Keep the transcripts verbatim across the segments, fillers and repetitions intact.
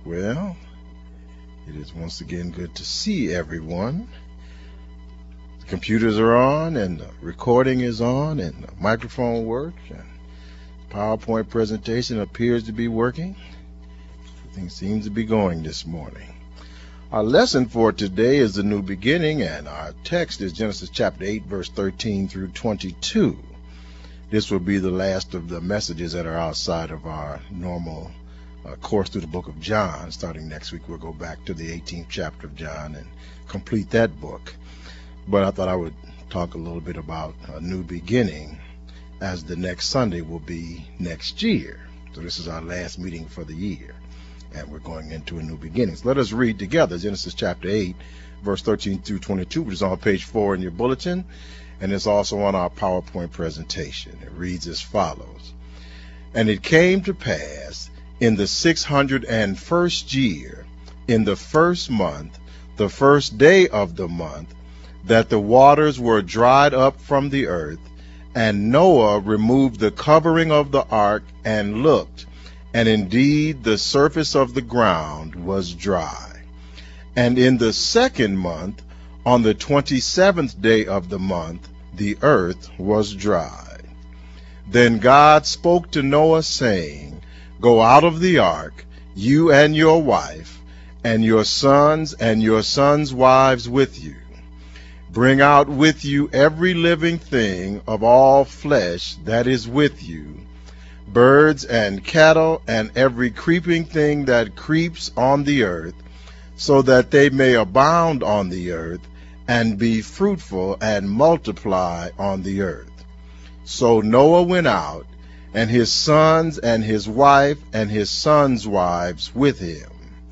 Well, it is once again good to see everyone. The computers are on, and the recording is on, and the microphone works, and the PowerPoint presentation appears to be working. Everything seems to be going this morning. Our lesson for today is the new beginning, and our text is Genesis chapter eight, verse thirteen through twenty-two. This will be the last of the messages that are outside of our normal uh, course through the book of John. Starting next week, we'll go back to the eighteenth chapter of John and complete that book. But I thought I would talk a little bit about a new beginning, as the next Sunday will be next year. So this is our last meeting for the year, and we're going into a new beginning. So let us read together Genesis chapter eight, verse thirteen through twenty-two, which is on page four in your bulletin, and it's also on our PowerPoint presentation. It reads as follows. And it came to pass in the six hundred and first year, in the first month, the first day of the month, that the waters were dried up from the earth, and Noah removed the covering of the ark and looked, and indeed the surface of the ground was dry. And in the second month, on the twenty-seventh day of the month, the earth was dry. Then God spoke to Noah, saying, Go out of the ark, you and your wife, and your sons and your sons' wives with you. Bring out with you every living thing of all flesh that is with you, birds and cattle, and every creeping thing that creeps on the earth, so that they may abound on the earth, and be fruitful and multiply on the earth. So Noah went out, and his sons and his wife and his sons' wives with him.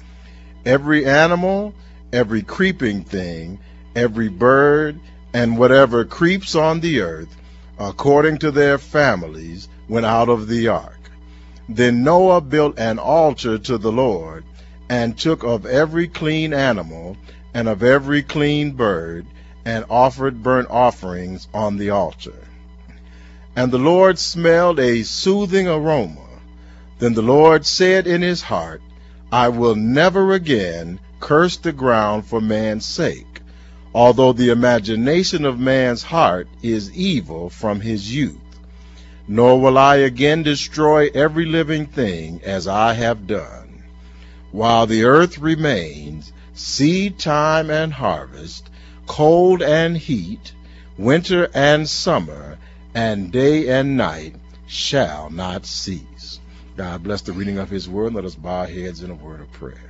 Every animal, every creeping thing, every bird, and whatever creeps on the earth, according to their families, went out of the ark. Then Noah built an altar to the Lord, and took of every clean animal and of every clean bird, and offered burnt offerings on the altar. And the Lord smelled a soothing aroma. Then the Lord said in his heart, I will never again curse the ground for man's sake, although the imagination of man's heart is evil from his youth. Nor will I again destroy every living thing as I have done. While the earth remains, seed time and harvest, cold and heat, winter and summer, and day and night shall not cease. God bless the reading of his word. Let us bow our heads in a word of prayer.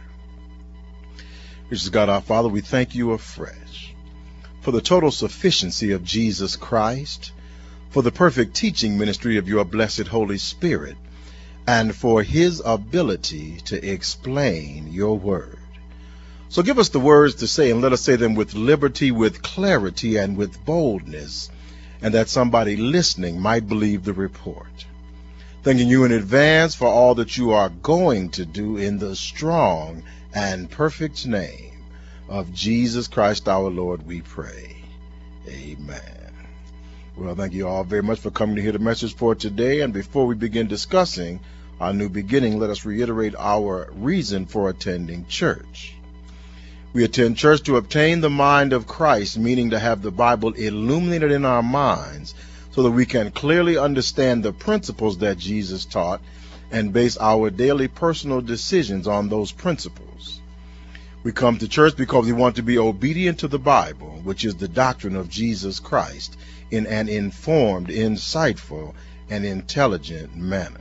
Gracious God, our Father, we thank you afresh for the total sufficiency of Jesus Christ, for the perfect teaching ministry of your blessed Holy Spirit, and for his ability to explain your word. So give us the words to say, and let us say them with liberty, with clarity, and with boldness, and that somebody listening might believe the report. Thanking you in advance for all that you are going to do in the strong and perfect name of Jesus Christ our Lord, we pray. Amen. Well, thank you all very much for coming to hear the message for today. And before we begin discussing our new beginning, let us reiterate our reason for attending church. We attend church to obtain the mind of Christ, meaning to have the Bible illuminated in our minds so that we can clearly understand the principles that Jesus taught and base our daily personal decisions on those principles. We come to church because we want to be obedient to the Bible, which is the doctrine of Jesus Christ, in an informed, insightful, and intelligent manner.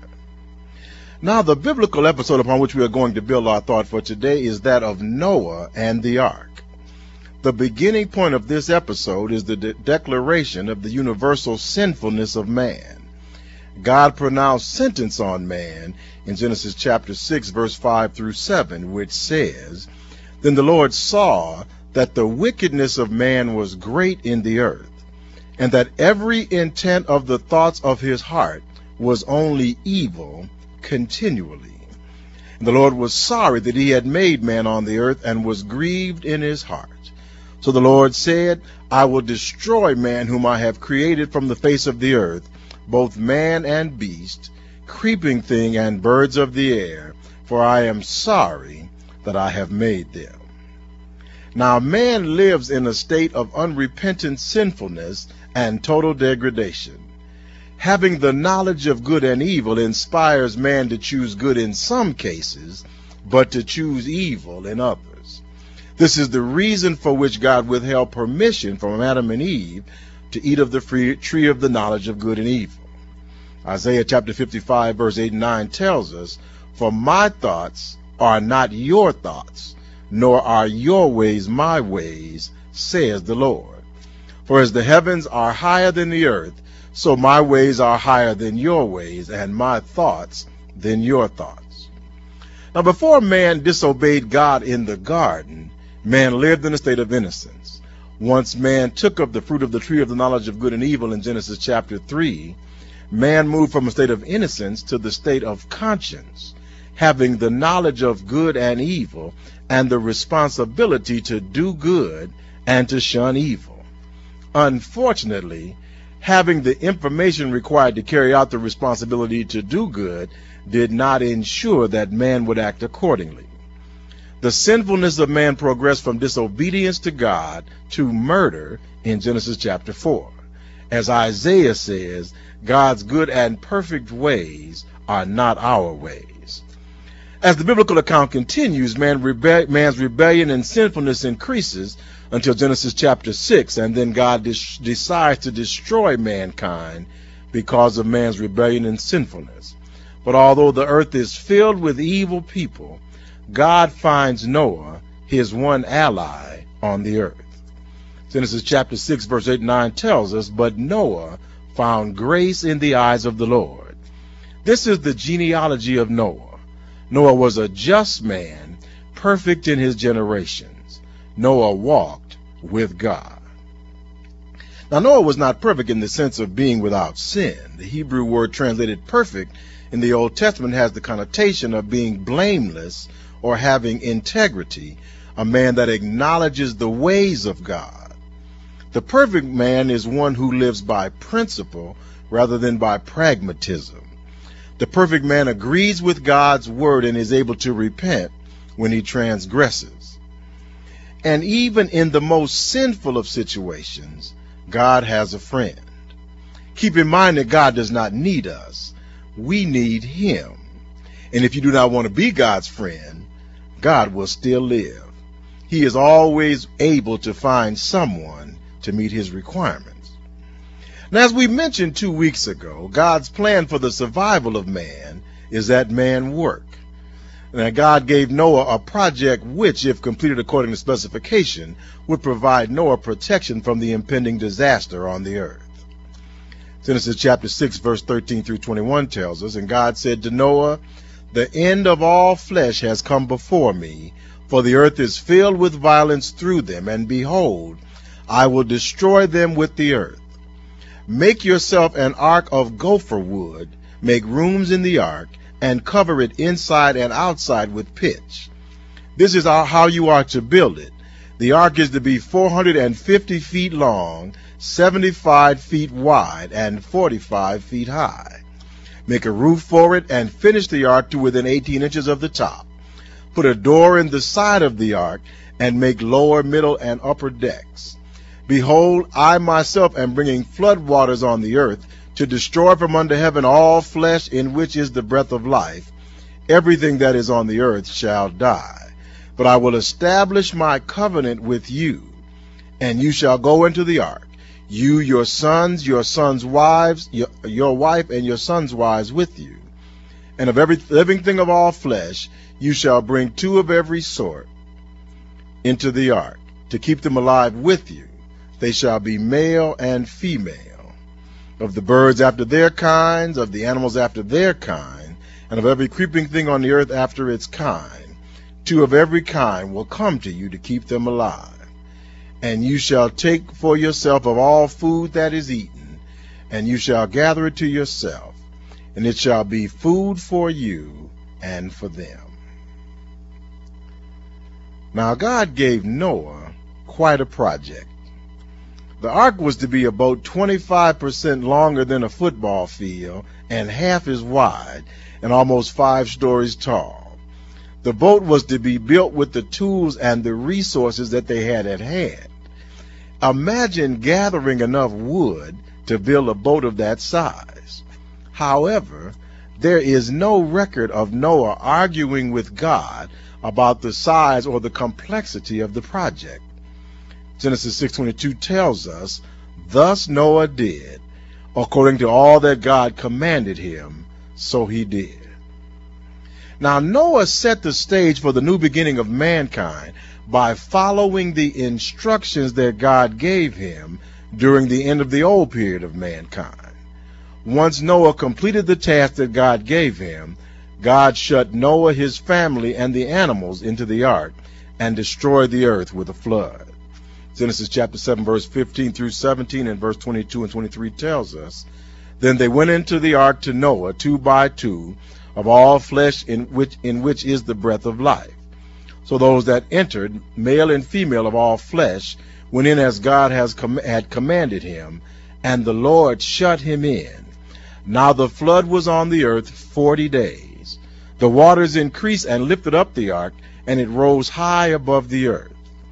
Now, the biblical episode upon which we are going to build our thought for today is that of Noah and the ark. The beginning point of this episode is the de- declaration of the universal sinfulness of man. God pronounced sentence on man in Genesis chapter six, verse five through seven, which says, Then the Lord saw that the wickedness of man was great in the earth, and that every intent of the thoughts of his heart was only evil continually. And the Lord was sorry that he had made man on the earth, and was grieved in his heart. So the Lord said, I will destroy man whom I have created from the face of the earth, both man and beast, creeping thing and birds of the air, for I am sorry that I have made them. Now man lives in a state of unrepentant sinfulness and total degradation. Having the knowledge of good and evil inspires man to choose good in some cases, but to choose evil in others. This is the reason for which God withheld permission from Adam and Eve to eat of the free tree of the knowledge of good and evil. Isaiah chapter fifty-five verse eight and nine tells us, "For my thoughts are not your thoughts, nor are your ways my ways, says the Lord. For as the heavens are higher than the earth, so my ways are higher than your ways, and my thoughts than your thoughts." Now before man disobeyed God in the garden, man lived in a state of innocence. Once man took of the fruit of the tree of the knowledge of good and evil in Genesis chapter three, man moved from a state of innocence to the state of conscience, having the knowledge of good and evil and the responsibility to do good and to shun evil. Unfortunately, having the information required to carry out the responsibility to do good did not ensure that man would act accordingly. The sinfulness of man progressed from disobedience to God to murder in Genesis chapter four. As Isaiah says, God's good and perfect ways are not our ways. As the biblical account continues, man rebe- man's rebellion and sinfulness increases until Genesis chapter six, and then God des- decides to destroy mankind because of man's rebellion and sinfulness. But although the earth is filled with evil people, God finds Noah, his one ally, on the earth. Genesis chapter six verse eight and nine tells us, "But Noah found grace in the eyes of the Lord." This is the genealogy of Noah. Noah was a just man, perfect in his generations. Noah walked with God. Now Noah was not perfect in the sense of being without sin. The Hebrew word translated perfect in the Old Testament has the connotation of being blameless or having integrity, a man that acknowledges the ways of God. The perfect man is one who lives by principle rather than by pragmatism. The perfect man agrees with God's word and is able to repent when he transgresses. And even in the most sinful of situations, God has a friend. Keep in mind that God does not need us. We need him. And if you do not want to be God's friend, God will still live. He is always able to find someone to meet his requirements. Now, as we mentioned two weeks ago, God's plan for the survival of man is that man work. Now, God gave Noah a project which, if completed according to specification, would provide Noah protection from the impending disaster on the earth. Genesis chapter six verse thirteen through twenty-one tells us, "And God said to Noah, the end of all flesh has come before me, for the earth is filled with violence through them, and behold, I will destroy them with the earth. Make yourself an ark of gopher wood, make rooms in the ark, and cover it inside and outside with pitch. This is how you are to build it. The ark is to be four hundred fifty feet long, seventy-five feet wide, and forty-five feet high. Make a roof for it and finish the ark to within eighteen inches of the top. Put a door in the side of the ark and make lower, middle, and upper decks. Behold, I myself am bringing flood waters on the earth to destroy from under heaven all flesh in which is the breath of life. Everything that is on the earth shall die. But I will establish my covenant with you, and you shall go into the ark, you, your sons, your sons' wives, your, your wife, and your sons' wives with you. And of every living thing of all flesh, you shall bring two of every sort into the ark, to keep them alive with you. They shall be male and female. Of the birds after their kinds, of the animals after their kind, and of every creeping thing on the earth after its kind, two of every kind will come to you to keep them alive. And you shall take for yourself of all food that is eaten, and you shall gather it to yourself, and it shall be food for you and for them." Now God gave Noah quite a project. The ark was to be about twenty-five percent longer than a football field and half as wide and almost five stories tall. The boat was to be built with the tools and the resources that they had at hand. Imagine gathering enough wood to build a boat of that size. However, there is no record of Noah arguing with God about the size or the complexity of the project. Genesis six twenty-two tells us, "Thus Noah did, according to all that God commanded him, so he did." Now, Noah set the stage for the new beginning of mankind by following the instructions that God gave him during the end of the old period of mankind. Once Noah completed the task that God gave him, God shut Noah, his family, and the animals into the ark and destroyed the earth with a flood. Genesis chapter seven, verse fifteen through seventeen, and verse twenty-two and twenty-three tells us, "Then they went into the ark to Noah, two by two, of all flesh in which, in which is the breath of life. So those that entered, male and female of all flesh, went in as God has com- had commanded him, and the Lord shut him in. Now the flood was on the earth forty days. The waters increased and lifted up the ark, and it rose high above the earth.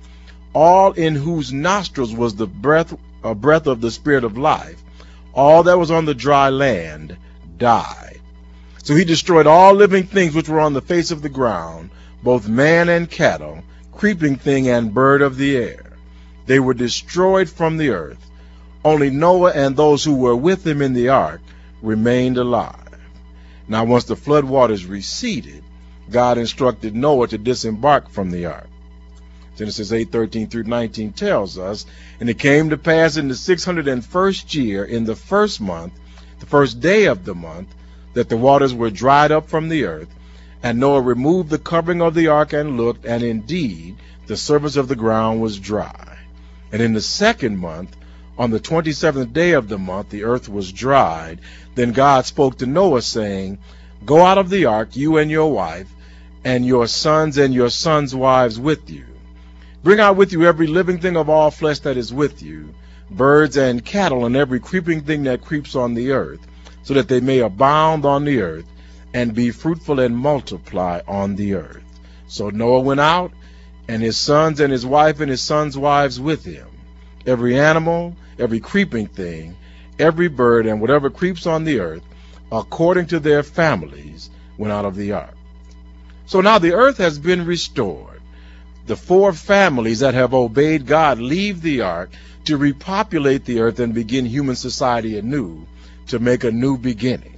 All in whose nostrils was the breath, a breath of the Spirit of life, all that was on the dry land died. So he destroyed all living things which were on the face of the ground, both man and cattle, creeping thing and bird of the air. They were destroyed from the earth. Only Noah and those who were with him in the ark remained alive." Now once the flood waters receded, God instructed Noah to disembark from the ark. Genesis eight thirteen through nineteen tells us, "And it came to pass in the six hundred and first year, in the first month, the first day of the month, that the waters were dried up from the earth. And Noah removed the covering of the ark and looked, and indeed the surface of the ground was dry. And in the second month, on the twenty-seventh day of the month, the earth was dried. Then God spoke to Noah, saying, Go out of the ark, you and your wife, and your sons and your sons' wives with you. Bring out with you every living thing of all flesh that is with you, birds and cattle, and every creeping thing that creeps on the earth, so that they may abound on the earth, and be fruitful and multiply on the earth. So Noah went out, and his sons and his wife and his sons' wives with him. Every animal, every creeping thing, every bird, and whatever creeps on the earth, according to their families, went out of the ark. So now the earth has been restored. The four families that have obeyed God leave the ark to repopulate the earth and begin human society anew, to make a new beginning.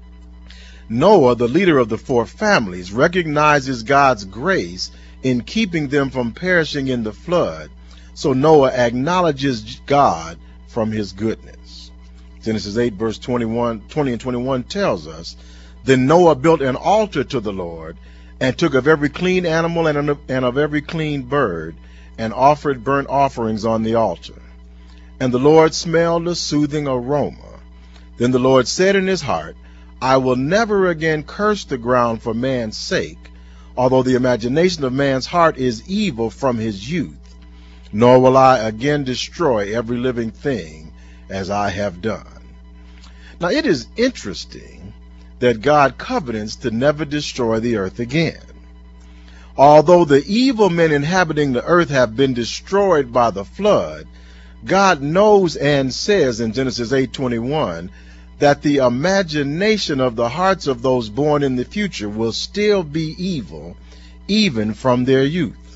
Noah, the leader of the four families, recognizes God's grace in keeping them from perishing in the flood, so Noah acknowledges God from his goodness. Genesis eight, verse twenty-one, twenty and twenty-one tells us, Then Noah built an altar to the Lord, and took of every clean animal and of every clean bird, and offered burnt offerings on the altar. And the Lord smelled a soothing aroma. Then the Lord said in his heart, I will never again curse the ground for man's sake, although the imagination of man's heart is evil from his youth. Nor will I again destroy every living thing as I have done. Now it is interesting that God covenants to never destroy the earth again. Although the evil men inhabiting the earth have been destroyed by the flood, God knows and says in Genesis eight twenty-one that the imagination of the hearts of those born in the future will still be evil, even from their youth.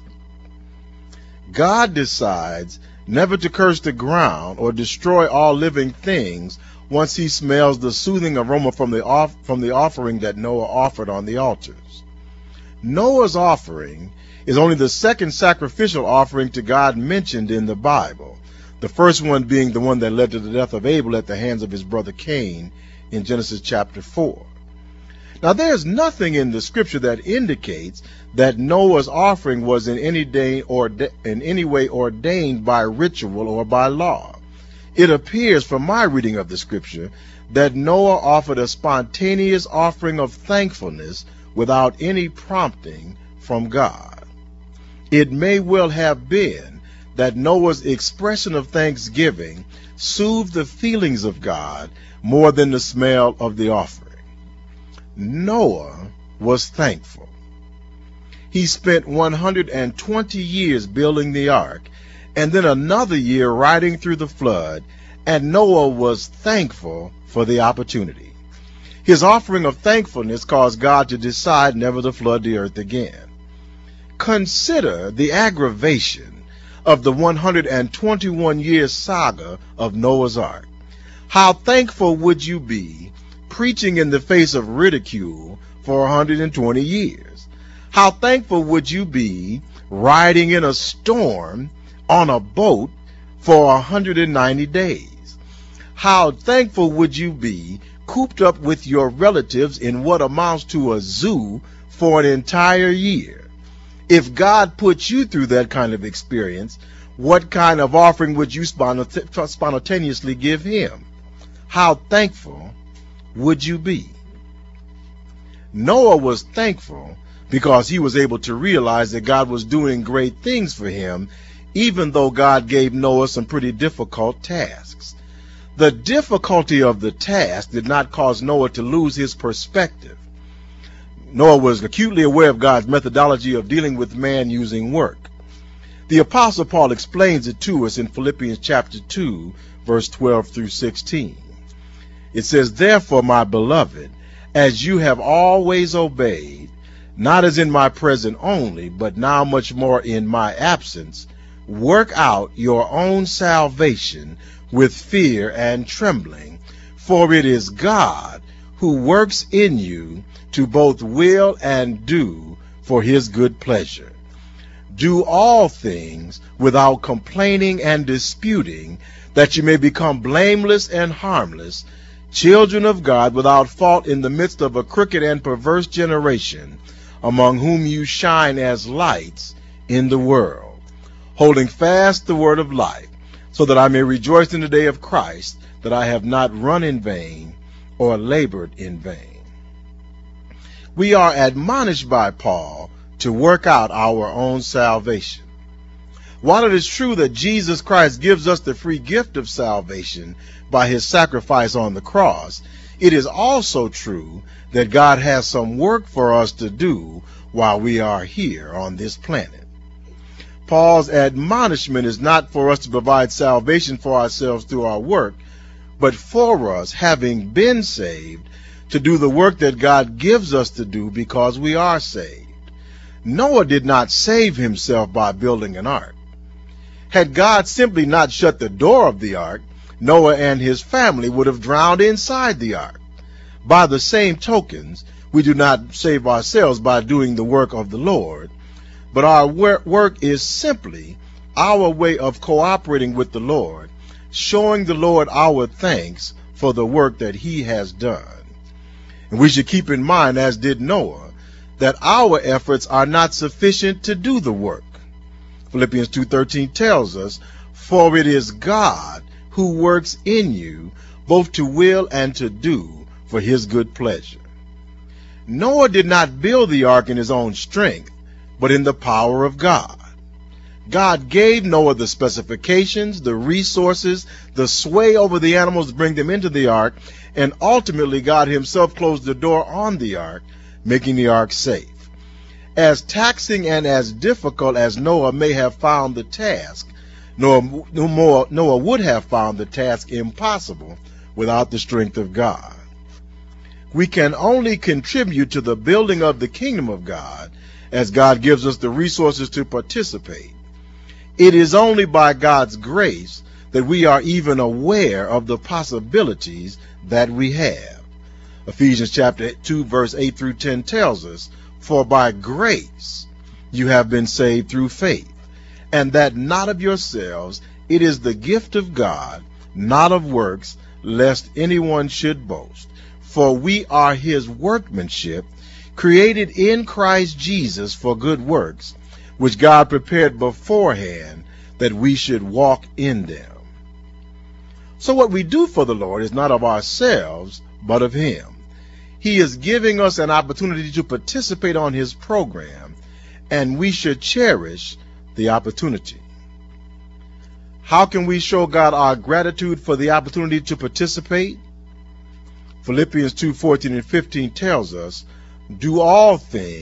God decides never to curse the ground or destroy all living things once he smells the soothing aroma from the, off, from the offering that Noah offered on the altars. Noah's offering is only the second sacrificial offering to God mentioned in the Bible, the first one being the one that led to the death of Abel at the hands of his brother Cain in Genesis chapter four. Now there's nothing in the scripture that indicates that Noah's offering was in any day or in any way ordained by ritual or by law. It appears from my reading of the scripture that Noah offered a spontaneous offering of thankfulness without any prompting from God. It may well have been that Noah's expression of thanksgiving soothed the feelings of God more than the smell of the offering. Noah was thankful. He spent one hundred twenty years building the ark, and then another year riding through the flood, and Noah was thankful for the opportunity. His offering of thankfulness caused God to decide never to flood the earth again. Consider the aggravation of the one hundred twenty-one year saga of Noah's Ark. How thankful would you be preaching in the face of ridicule for one hundred twenty years? How thankful would you be riding in a storm on a boat for one hundred ninety days? How thankful would you be cooped up with your relatives in what amounts to a zoo for an entire year? If God put you through that kind of experience, what kind of offering would you spontaneously give him? How thankful would you be? Noah was thankful because he was able to realize that God was doing great things for him, even though God gave Noah some pretty difficult tasks. The difficulty of the task did not cause Noah to lose his perspective. Noah was acutely aware of God's methodology of dealing with man using work. The Apostle Paul explains it to us in Philippians chapter two, verse twelve through sixteen. It says, "Therefore, my beloved, as you have always obeyed, not as in my presence only, but now much more in my absence, work out your own salvation with fear and trembling, for it is God who works in you to both will and do for his good pleasure. Do all things without complaining and disputing, that you may become blameless and harmless, children of God without fault in the midst of a crooked and perverse generation, among whom you shine as lights in the world, holding fast the word of life, so that I may rejoice in the day of Christ, that I have not run in vain or labored in vain." We are admonished by Paul to work out our own salvation. While it is true that Jesus Christ gives us the free gift of salvation by his sacrifice on the cross, it is also true that God has some work for us to do while we are here on this planet. Paul's admonishment is not for us to provide salvation for ourselves through our work, but for us, having been saved, to do the work that God gives us to do because we are saved. Noah did not save himself by building an ark. Had God simply not shut the door of the ark, Noah and his family would have drowned inside the ark. By the same tokens, we do not save ourselves by doing the work of the Lord, but our work is simply our way of cooperating with the Lord, showing the Lord our thanks for the work that he has done. And we should keep in mind, as did Noah, that our efforts are not sufficient to do the work. Philippians two thirteen tells us, "For it is God who works in you, both to will and to do for his good pleasure." Noah did not build the ark in his own strength, but in the power of God. God gave Noah the specifications, the resources, the sway over the animals to bring them into the ark, and ultimately God himself closed the door on the ark, making the ark safe. As taxing and as difficult as Noah may have found the task, Noah, Noah would have found the task impossible without the strength of God. We can only contribute to the building of the kingdom of God as God gives us the resources to participate. It is only by God's grace that we are even aware of the possibilities that we have. Ephesians chapter two verse eight through ten tells us, "For by grace you have been saved through faith, and that not of yourselves, it is the gift of God, not of works, lest anyone should boast. For we are his workmanship, created in Christ Jesus for good works, which God prepared beforehand that we should walk in them." So what we do for the Lord is not of ourselves, but of him. He is giving us an opportunity to participate on his program, and we should cherish the opportunity. How can we show God our gratitude for the opportunity to participate? Philippians two fourteen and fifteen tells us, "Do all things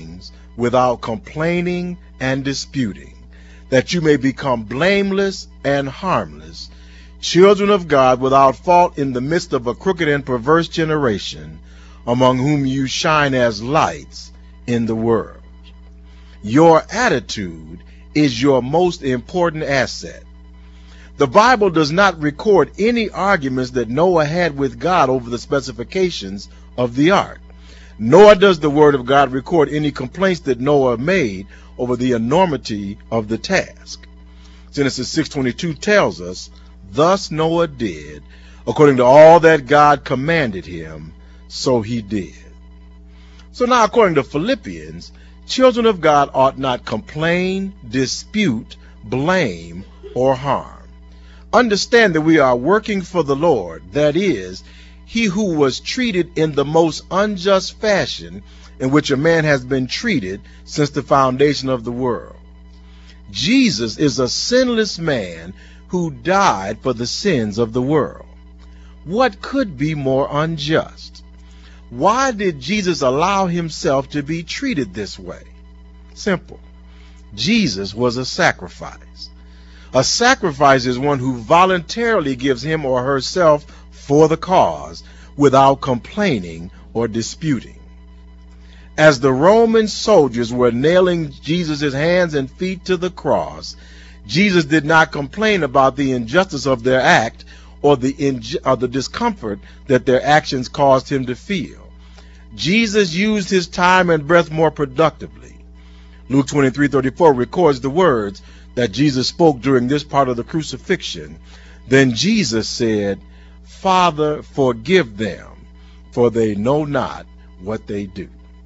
without complaining and disputing, that you may become blameless and harmless, children of God without fault in the midst of a crooked and perverse generation, among whom you shine as lights in the world. Your attitude is your most important asset. The Bible does not record any arguments that Noah had with God over the specifications of the ark, nor does the Word of God record any complaints that Noah made over the enormity of the task. Genesis six twenty-two tells us, "Thus Noah did, according to all that God commanded him, so he did." So now, according to Philippians, children of God ought not complain, dispute, blame, or harm. Understand that we are working for the Lord, that is, he who was treated in the most unjust fashion in which a man has been treated since the foundation of the world. Jesus is a sinless man who died for the sins of the world. What could be more unjust? Why did Jesus allow himself to be treated this way? Simple. Jesus was a sacrifice. A sacrifice is one who voluntarily gives him or herself for the cause without complaining or disputing. As the Roman soldiers were nailing Jesus' hands and feet to the cross, Jesus did not complain about the injustice of their act or the, inju- or the discomfort that their actions caused him to feel. Jesus used his time and breath more productively. Luke twenty-three thirty-four records the words that Jesus spoke during this part of the crucifixion. Then Jesus said, "Father, forgive them, for they know not what they do."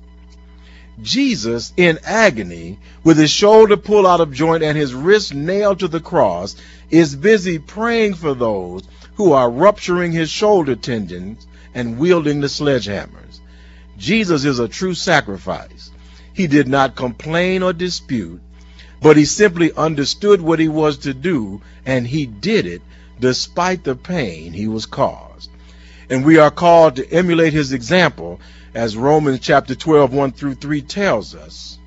Jesus, in agony, with his shoulder pulled out of joint and his wrist nailed to the cross, is busy praying for those who are rupturing his shoulder tendons and wielding the sledgehammers. Jesus is a true sacrifice. He did not complain or dispute, but he simply understood what he was to do, and he did it despite the pain he was caused. And we are called to emulate his example, as Romans chapter twelve, one through three tells us.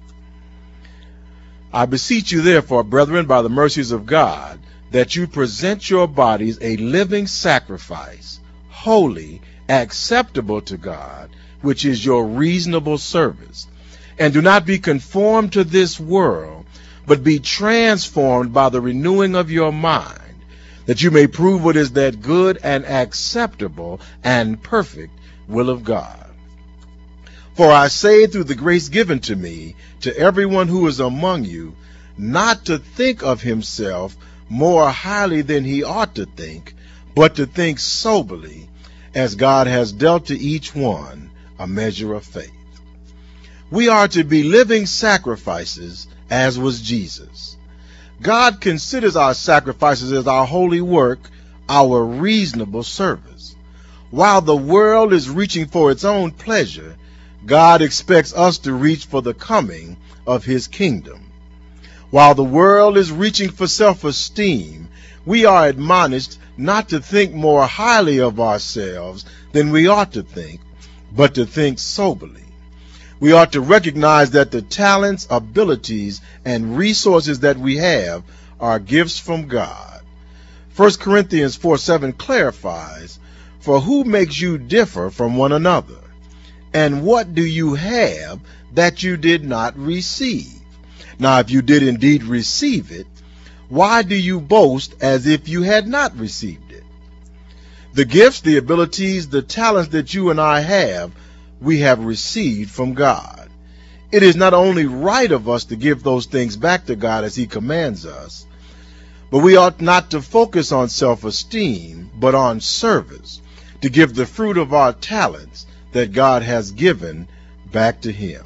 "I beseech you therefore, brethren, by the mercies of God, that you present your bodies a living sacrifice, holy, acceptable to God, which is your reasonable service. And do not be conformed to this world, but be transformed by the renewing of your mind, that you may prove what is that good and acceptable and perfect will of God. For I say through the grace given to me, to everyone who is among you, not to think of himself more highly than he ought to think, but to think soberly, as God has dealt to each one a measure of faith." We are to be living sacrifices, as was Jesus. God considers our sacrifices as our holy work, our reasonable service. While the world is reaching for its own pleasure, God expects us to reach for the coming of his kingdom. While the world is reaching for self-esteem, we are admonished not to think more highly of ourselves than we ought to think, but to think soberly. We ought to recognize that the talents, abilities, and resources that we have are gifts from God. First Corinthians four seven clarifies, "For who makes you differ from one another? And what do you have that you did not receive? Now, if you did indeed receive it, why do you boast as if you had not received it?" The gifts, the abilities, the talents that you and I have, we have received from God. It is not only right of us to give those things back to God as he commands us, but we ought not to focus on self-esteem, but on service, to give the fruit of our talents that God has given back to him.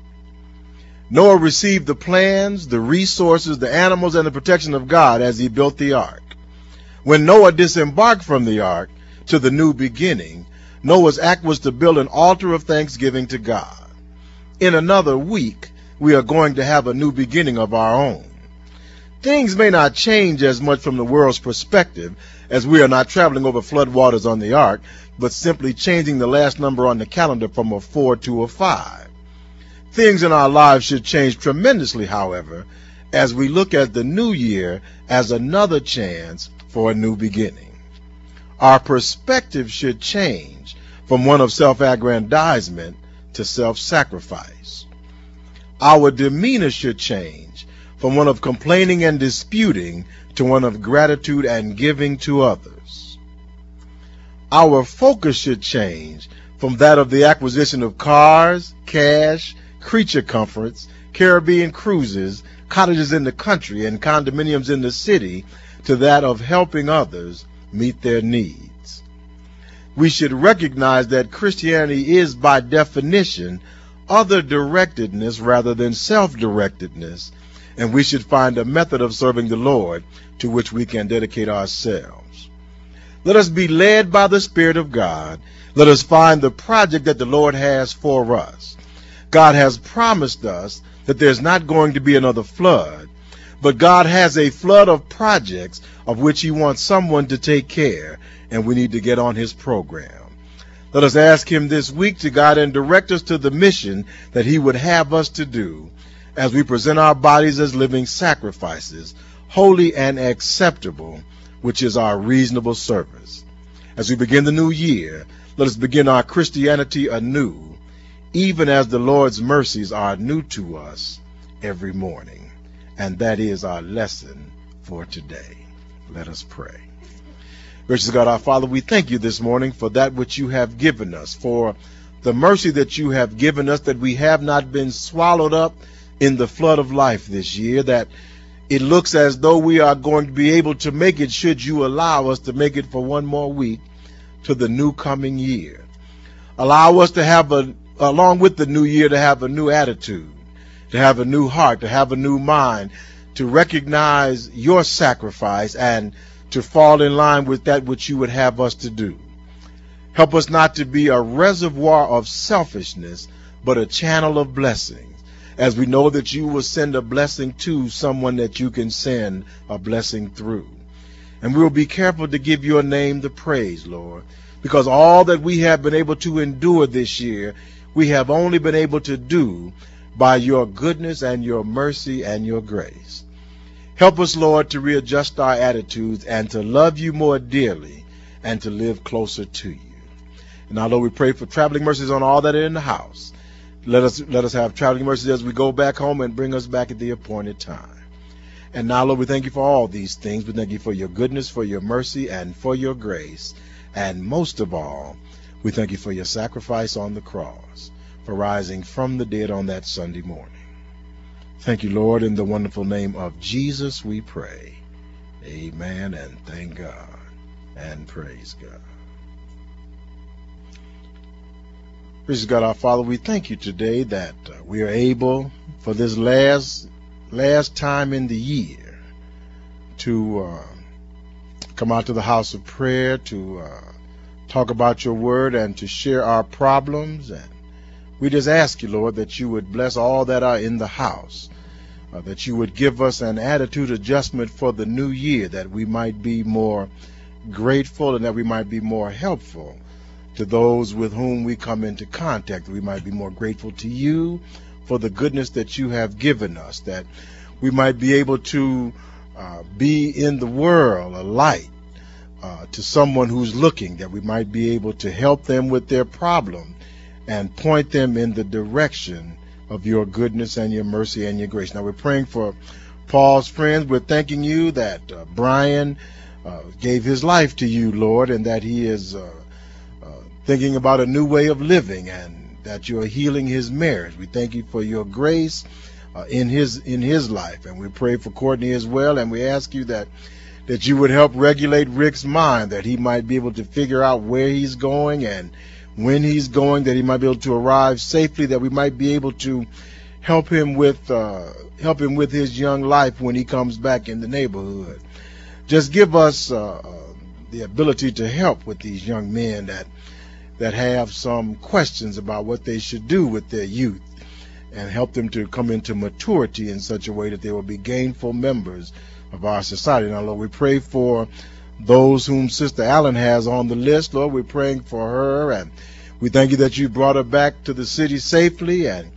Noah received the plans, the resources, the animals, and the protection of God as he built the ark. When Noah disembarked from the ark to the new beginning, Noah's act was to build an altar of thanksgiving to God. In another week, we are going to have a new beginning of our own. Things may not change as much from the world's perspective, as we are not traveling over floodwaters on the ark, but simply changing the last number on the calendar from a four to a five. Things in our lives should change tremendously, however, as we look at the new year as another chance for a new beginning. Our perspective should change from one of self-aggrandizement to self-sacrifice. Our demeanor should change from one of complaining and disputing to one of gratitude and giving to others. Our focus should change from that of the acquisition of cars, cash, creature comforts, Caribbean cruises, cottages in the country, and condominiums in the city to that of helping others meet their needs. We should recognize that Christianity is, by definition, other-directedness rather than self-directedness, and we should find a method of serving the Lord to which we can dedicate ourselves. Let us be led by the Spirit of God. Let us find the project that the Lord has for us. God has promised us that there's not going to be another flood, but God has a flood of projects of which he wants someone to take care, and we need to get on his program. Let us ask him this week to guide and direct us to the mission that he would have us to do as we present our bodies as living sacrifices, holy and acceptable, which is our reasonable service. As we begin the new year, let us begin our Christianity anew, even as the Lord's mercies are new to us every morning. And that is our lesson for today. Let us pray. Gracious God, our Father, we thank you this morning for that which you have given us, for the mercy that you have given us, that we have not been swallowed up in the flood of life this year, that it looks as though we are going to be able to make it, should you allow us to make it for one more week to the new coming year. Allow us to have a, along with the new year, to have a new attitude, to have a new heart, to have a new mind, to recognize your sacrifice and to fall in line with that which you would have us to do. Help us not to be a reservoir of selfishness, but a channel of blessings, as we know that you will send a blessing to someone that you can send a blessing through. And we will be careful to give your name the praise, Lord, because all that we have been able to endure this year, we have only been able to do by your goodness and your mercy and your grace. Help us, Lord, to readjust our attitudes and to love you more dearly and to live closer to you. And now, Lord, we pray for traveling mercies on all that are in the house. Let us, let us have traveling mercies as we go back home and bring us back at the appointed time. And now, Lord, we thank you for all these things. We thank you for your goodness, for your mercy, and for your grace. And most of all, we thank you for your sacrifice on the cross, for rising from the dead on that Sunday morning. Thank you, Lord, in the wonderful name of Jesus we pray. Amen, and thank God, and praise God. Praise God, our Father, we thank you today that uh, we are able, for this last last time in the year, to uh, come out to the house of prayer, to uh, talk about your word, and to share our problems. And we just ask you, Lord, that you would bless all that are in the house, uh, that you would give us an attitude adjustment for the new year, that we might be more grateful and that we might be more helpful to those with whom we come into contact. We might be more grateful to you for the goodness that you have given us, that we might be able to uh, be in the world a light uh, to someone who's looking, that we might be able to help them with their problem and point them in the direction of your goodness and your mercy and your grace. Now we're praying for Paul's friends. We're thanking you that uh, Brian uh, gave his life to you, Lord, and that he is uh, uh, thinking about a new way of living, and that you're healing his marriage. We thank you for your grace uh, in his in his life, and we pray for Courtney as well, and we ask you that that you would help regulate Rick's mind, that he might be able to figure out where he's going and when he's going, that he might be able to arrive safely, that we might be able to help him with uh, help him with his young life when he comes back in the neighborhood. Just give us uh, uh, the ability to help with these young men that that have some questions about what they should do with their youth, and help them to come into maturity in such a way that they will be gainful members of our society. Now, Lord, we pray for those whom Sister Allen has on the list. Lord, we're praying for her, and we thank you that you brought her back to the city safely, and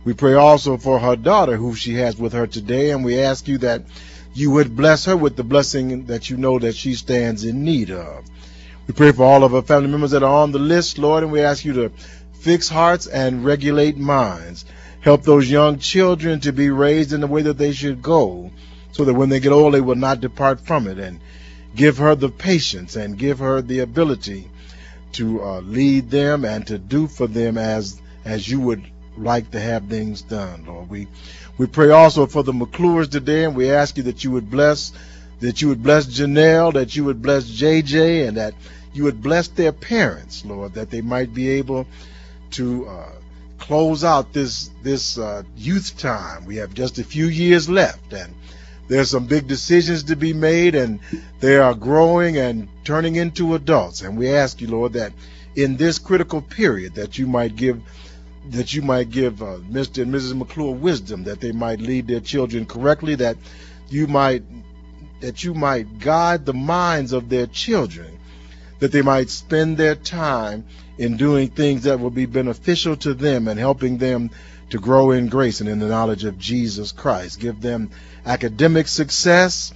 We pray also for her daughter who she has with her today, and we ask you that you would bless her with the blessing that you know that she stands in need of. We pray for all of her family members that are on the list, Lord, and we ask you to fix hearts and regulate minds. Help those young children to be raised in the way that they should go, so that when they get old, they will not depart from it. And give her the patience and give her the ability to uh, lead them and to do for them as as you would like to have things done, Lord. We we pray also for the McClures today, and we ask you that you would bless that you would bless Janelle, that you would bless J J, and that you would bless their parents, Lord, that they might be able to uh, close out this this uh, youth time. We have just a few years left, and there's some big decisions to be made, and they are growing and turning into adults. And we ask you, Lord, that in this critical period, that you might give that you might give uh, Mister and Missus McClure wisdom, that they might lead their children correctly, that you might that you might guide the minds of their children, that they might spend their time in doing things that will be beneficial to them and helping them to grow in grace and in the knowledge of Jesus Christ. Give them academic success.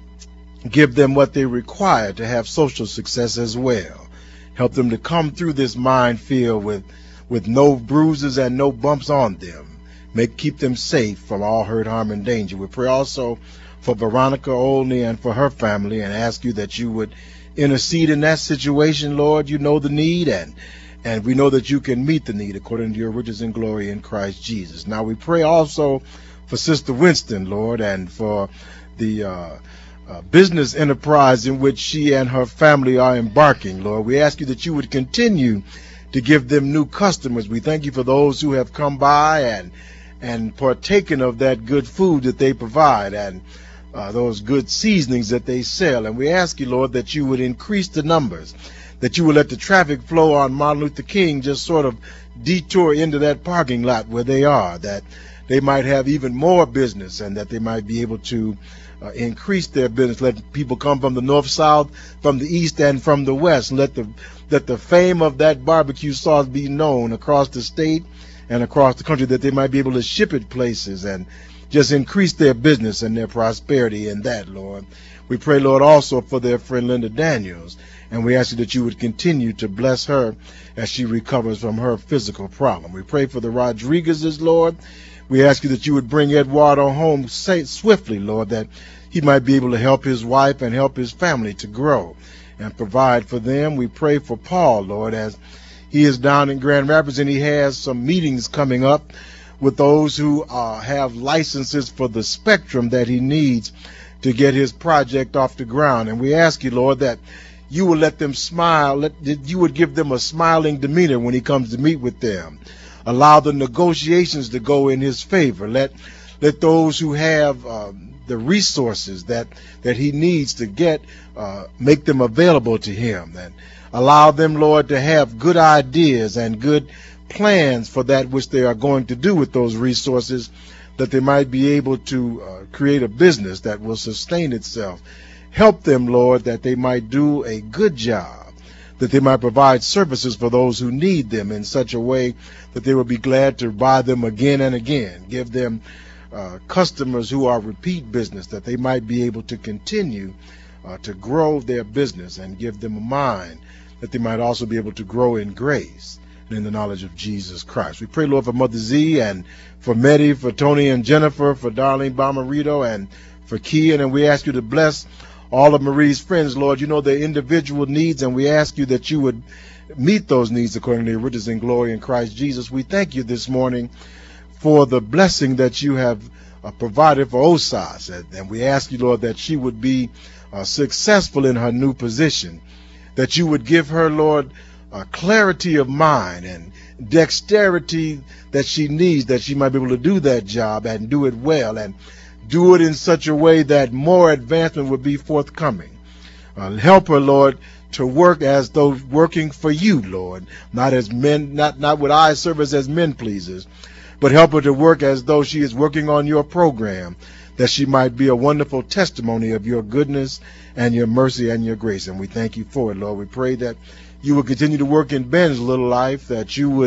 Give them what they require to have social success as well. Help them to come through this minefield with, with no bruises and no bumps on them. Make, keep them safe from all hurt, harm, and danger. We pray also for Veronica Olney and for her family, and ask you that you would intercede in that situation, Lord. You know the need, and and we know that you can meet the need according to your riches and glory in Christ Jesus. Now we pray also for Sister Winston, Lord, and for the uh, uh, business enterprise in which she and her family are embarking, Lord. We ask you that you would continue to give them new customers. We thank you for those who have come by and and partaken of that good food that they provide, and Uh, those good seasonings that they sell. And we ask you, Lord, that you would increase the numbers, that you would let the traffic flow on Martin Luther King just sort of detour into that parking lot where they are, that they might have even more business, and that they might be able to uh, increase their business. Let people come from the north, south, from the east, and from the west. Let the let the fame of that barbecue sauce be known across the state and across the country, that they might be able to ship it places and just increase their business and their prosperity in that, Lord. We pray, Lord, also for their friend Linda Daniels, and we ask you that you would continue to bless her as she recovers from her physical problem. We pray for the Rodriguezes, Lord. We ask you that you would bring Eduardo home safe, swiftly, Lord, that he might be able to help his wife and help his family to grow and provide for them. We pray for Paul, Lord, as he is down in Grand Rapids and he has some meetings coming up with those who uh, have licenses for the spectrum that he needs to get his project off the ground. And we ask you, Lord, that you will let them smile, let, that you would give them a smiling demeanor when he comes to meet with them. Allow the negotiations to go in his favor. Let let those who have uh, the resources that, that he needs to get, uh, make them available to him. And allow them, Lord, to have good ideas and good plans for that which they are going to do with those resources, that they might be able to uh, create a business that will sustain itself. Help them, Lord, that they might do a good job, that they might provide services for those who need them in such a way that they will be glad to buy them again and again. Give them uh, customers who are repeat business, that they might be able to continue uh, to grow their business, and give them a mind that they might also be able to grow in grace and in the knowledge of Jesus Christ. We pray, Lord, for Mother Z, and for Meddy, for Tony and Jennifer, for Darlene Bomarito, and for Kian, and we ask you to bless all of Marie's friends, Lord. You know their individual needs, and we ask you that you would meet those needs according to your riches and glory in Christ Jesus. We thank you this morning for the blessing that you have uh, provided for Osas, and, and we ask you, Lord, that she would be uh, successful in her new position, that you would give her, Lord, Uh, clarity of mind and dexterity that she needs, that she might be able to do that job and do it well, and do it in such a way that more advancement would be forthcoming. Uh, help her, Lord, to work as though working for you, Lord, not as men, not, not with eye service as men pleasers, but help her to work as though she is working on your program, that she might be a wonderful testimony of your goodness and your mercy and your grace. And we thank you for it, Lord. We pray that you would continue to work in Ben's little life, that you would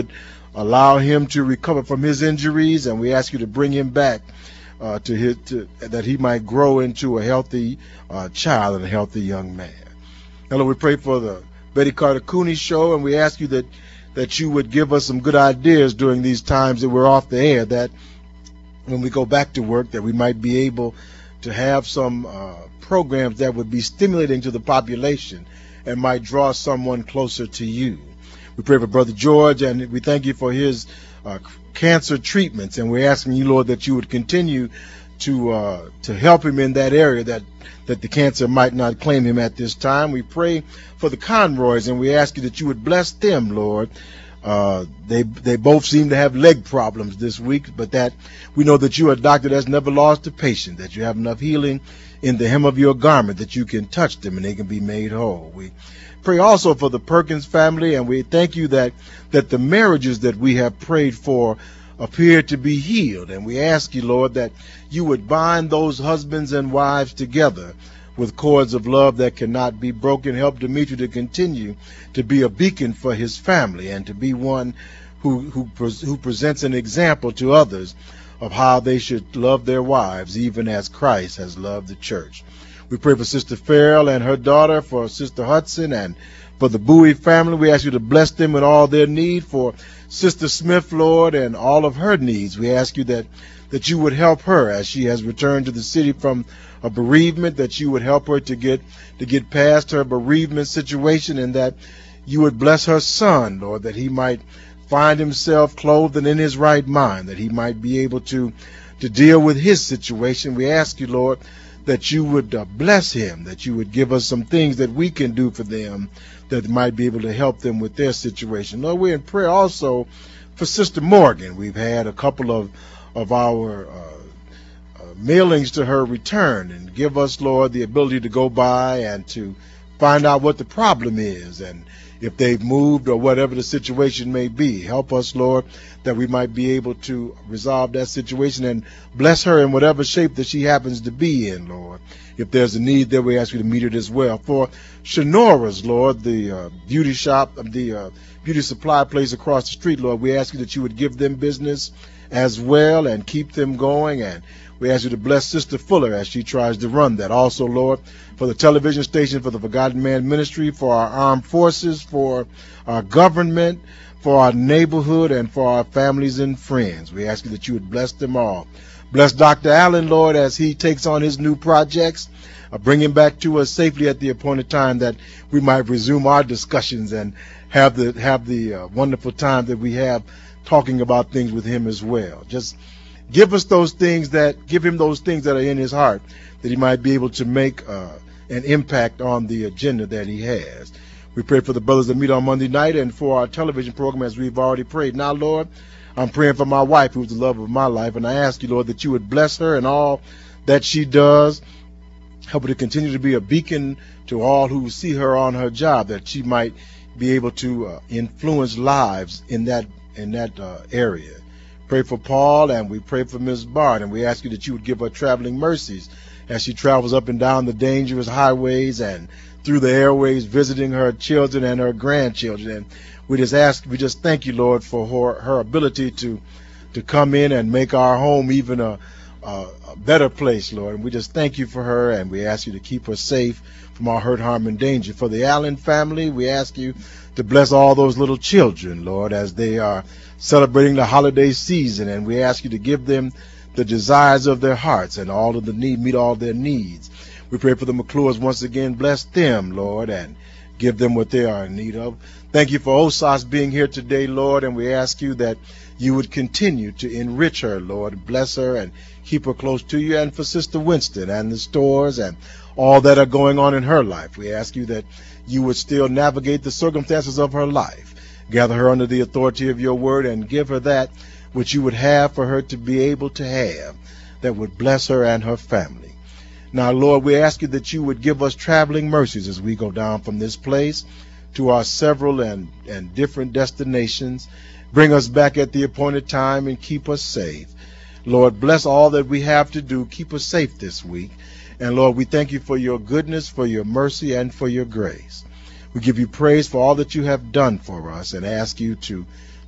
allow him to recover from his injuries, and we ask you to bring him back uh, to his, to, that he might grow into a healthy uh, child and a healthy young man. Now, Lord, we pray for the Betty Carter Cooney show, and we ask you that, that you would give us some good ideas during these times that we're off the air, that when we go back to work, that we might be able to have some uh, programs that would be stimulating to the population and might draw someone closer to you. We pray for Brother George, and we thank you for his uh, cancer treatments, and we're asking you, Lord, that you would continue to uh, to help him in that area, that that the cancer might not claim him at this time. We pray for the Conroys, and we ask you that you would bless them, Lord. Uh, they they both seem to have leg problems this week, but that we know that you are a doctor that's never lost a patient, that you have enough healing in the hem of your garment that you can touch them and they can be made whole. We pray also for the Perkins family, and we thank you that that the marriages that we have prayed for appear to be healed, and we ask you, Lord, that you would bind those husbands and wives together with cords of love that cannot be broken. Help Dimitri to continue to be a beacon for his family and to be one who who, who presents an example to others of how they should love their wives, even as Christ has loved the church. We pray for Sister Farrell and her daughter, for Sister Hudson, and for the Bowie family. We ask you to bless them with all their need. For Sister Smith, Lord, and all of her needs, we ask you that that you would help her as she has returned to the city from a bereavement, that you would help her to get to get past her bereavement situation, and that you would bless her son, Lord, that he might find himself clothed and in his right mind, that he might be able to to deal with his situation. We ask you, Lord, that you would uh, bless him, that you would give us some things that we can do for them that might be able to help them with their situation. Lord, we're in prayer also for Sister Morgan. We've had a couple of of our uh, uh, mailings to her return, and give us, Lord, the ability to go by and to find out what the problem is, and if they've moved or whatever the situation may be. Help us, Lord, that we might be able to resolve that situation, and bless her in whatever shape that she happens to be in, Lord. If there's a need there, we ask you to meet it as well. For Shanora's, Lord, the uh, beauty shop, the uh, beauty supply place across the street, Lord, we ask you that you would give them business as well and keep them going. And we ask you to bless Sister Fuller as she tries to run that. Also, Lord, for the television station, for the Forgotten Man Ministry, for our armed forces, for our government, for our neighborhood, and for our families and friends. We ask you that you would bless them all. Bless Doctor Allen, Lord, as he takes on his new projects. Uh, bring him back to us safely at the appointed time, that we might resume our discussions and have the have the uh, wonderful time that we have talking about things with him as well. Just give us those things that, give him those things that are in his heart, that he might be able to make uh, an impact on the agenda that he has. We pray for the brothers that meet on Monday night and for our television program as we've already prayed. Now, Lord, I'm praying for my wife, who's the love of my life, and I ask you, Lord, that you would bless her and all that she does. Help her to continue to be a beacon to all who see her on her job, that she might be able to uh, influence lives in that in that uh, area. Pray for Paul, and we pray for Miz Bart, and we ask you that you would give her traveling mercies as she travels up and down the dangerous highways and through the airways, visiting her children and her grandchildren. And we just ask, we just thank you, Lord, for her, her ability to to come in and make our home even a, a, a better place, Lord. And we just thank you for her, and we ask you to keep her safe from all hurt, harm, and danger. For the Allen family, we ask you to bless all those little children, Lord, as they are celebrating the holiday season, and we ask you to give them the desires of their hearts and all of the need, meet all their needs. We pray for the McClures once again. Bless them, Lord, and give them what they are in need of. Thank you for Osas being here today, Lord, and we ask you that you would continue to enrich her, Lord. Bless her and keep her close to you. And for Sister Winston and the stores and all that are going on in her life, we ask you that you would still navigate the circumstances of her life. Gather her under the authority of your word and give her that which you would have for her to be able to have, that would bless her and her family. Now, Lord, we ask you that you would give us traveling mercies as we go down from this place to our several and, and different destinations. Bring us back at the appointed time and keep us safe. Lord, bless all that we have to do. Keep us safe this week. And Lord, we thank you for your goodness, for your mercy, and for your grace. We give you praise for all that you have done for us and ask you to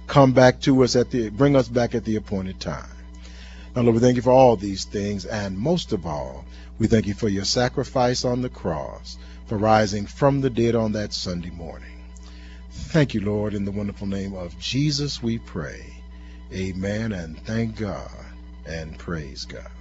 come back to us at the, bring us back at the appointed time. Now, Lord, we thank you for all these things, and most of all, we thank you for your sacrifice on the cross, for rising from the dead on that Sunday morning. Thank you, Lord, in the wonderful name of Jesus we pray. Amen, and thank God, and praise God.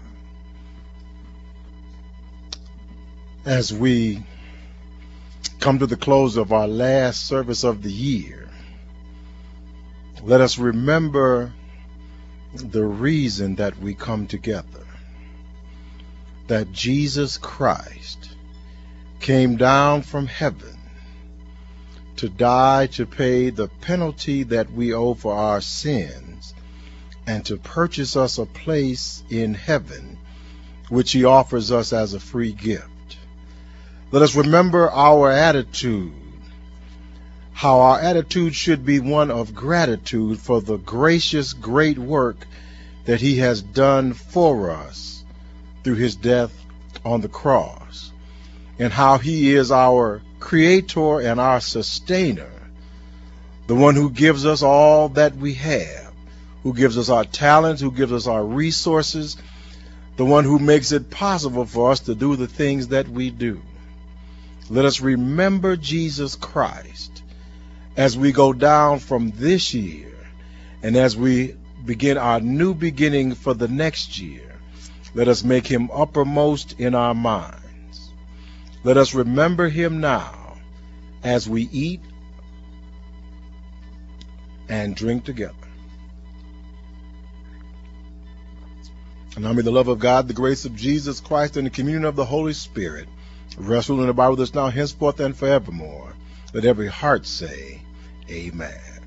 As we come to the close of our last service of the year, let us remember the reason that we come together. That Jesus Christ came down from heaven to die to pay the penalty that we owe for our sins and to purchase us a place in heaven, which he offers us as a free gift. Let us remember our attitude, how our attitude should be one of gratitude for the gracious, great work that he has done for us through his death on the cross, and how he is our creator and our sustainer, the one who gives us all that we have, who gives us our talents, who gives us our resources, the one who makes it possible for us to do the things that we do. Let us remember Jesus Christ as we go down from this year and as we begin our new beginning for the next year. Let us make him uppermost in our minds. Let us remember him now as we eat and drink together. And now may the love of God, the grace of Jesus Christ, and the communion of the Holy Spirit rest, rule, and abide with us now, henceforth, and forevermore. Let every heart say, Amen.